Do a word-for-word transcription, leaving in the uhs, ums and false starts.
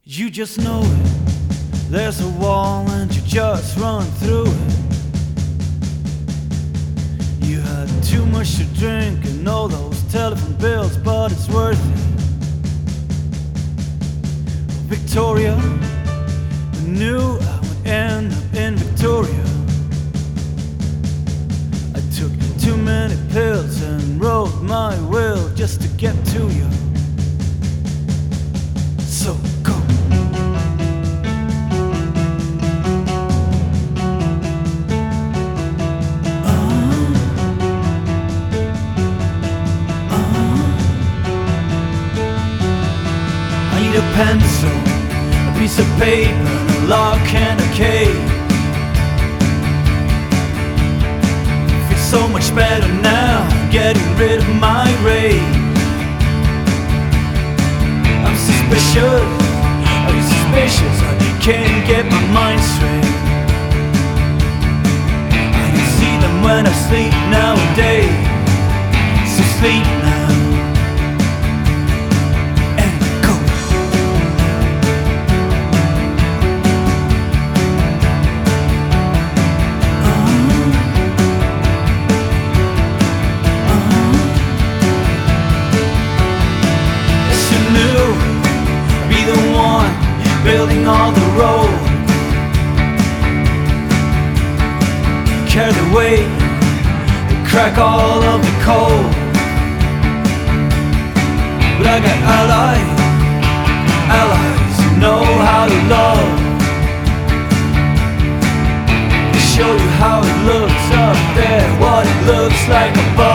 You just know it. There's a wall and you just run through it. You had too much to drink and all those telephone bills, but it's worth it. Victoria, I knew I would end up in Victoria. I took too many pills and wrote my will just to get to you. So go. A pencil, a piece of paper, and a lock and a key. Feels so much better now, getting rid of my rage. I'm suspicious, are you suspicious? I can't get my mind straight. I can see them when I sleep nowadays. So sleep now. Building all the road, carry the weight, crack all of the cold. But I got allies, allies who know how to love. They show you how it looks up there, what it looks like above.